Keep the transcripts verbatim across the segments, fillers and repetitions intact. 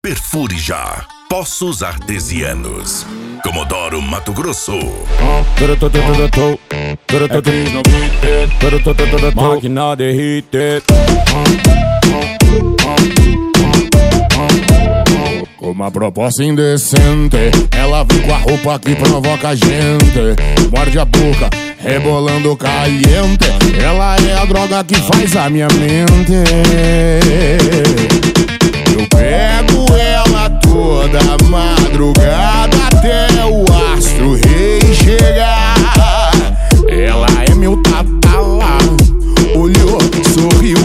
Perfure já. Poços Artesianos. Comodoro, Mato Grosso. Máquina derrite. Com uma proposta indecente, ela vem com a roupa que provoca a gente. Morde a boca, rebolando caliente. Ela é a droga que faz a minha mente. Eu pego ela toda madrugada até o astro rei chegar. Ela é meu tatala, olhou, sorriu.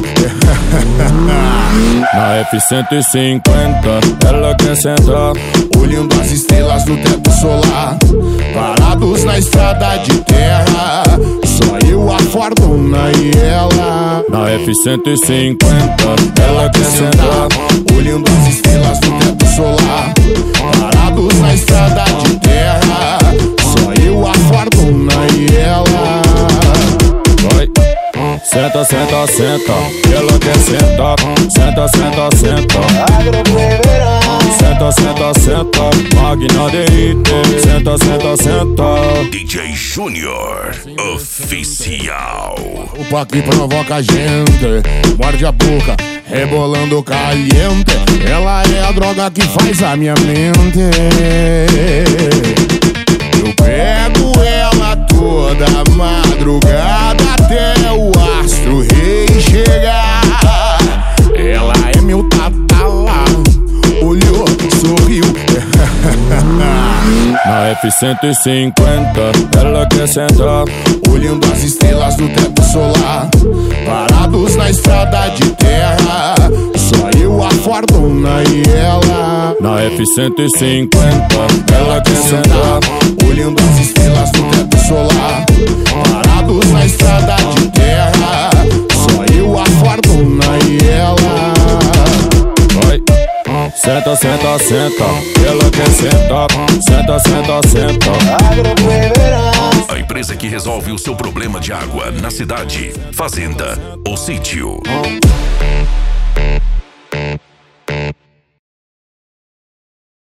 Na F cento e cinquenta ela quer sentar, olhando as estrelas do teto solar. Parados na estrada de terra, só eu, a Fordona e ela. Na F cento e cinquenta ela quer sentar, olhando as estrelas do teto solar. Parados na estrada de terra, só eu, a Fordona e ela. Vai. Senta, senta, senta, ela quer sentar. Senta, senta, senta. Senta, senta, senta. Máquina derrite. Senta, senta, senta. D J Júnior Oficial. Opa que provoca a gente. Morde a boca, rebolando caliente. Ela é a droga que faz a minha mente. Eu pego ela toda madrugada até o astro rei chegar. Ela é meu tatala, olhou, sorriu. Na F cento e cinquenta ela quer sentar, olhando as estrelas do teto solar. Parados na estrada de terra, só eu, a Fordona e ela. Na F cento e cinquenta ela quer sentar, olhando as estrelas do teto solar. Parados na estrada de terra, só eu, a Fordona e ela. Vai. Senta, senta, senta, ela quer sentar. Senta, senta, senta. A empresa que resolve o seu problema de água na cidade, fazenda ou sítio.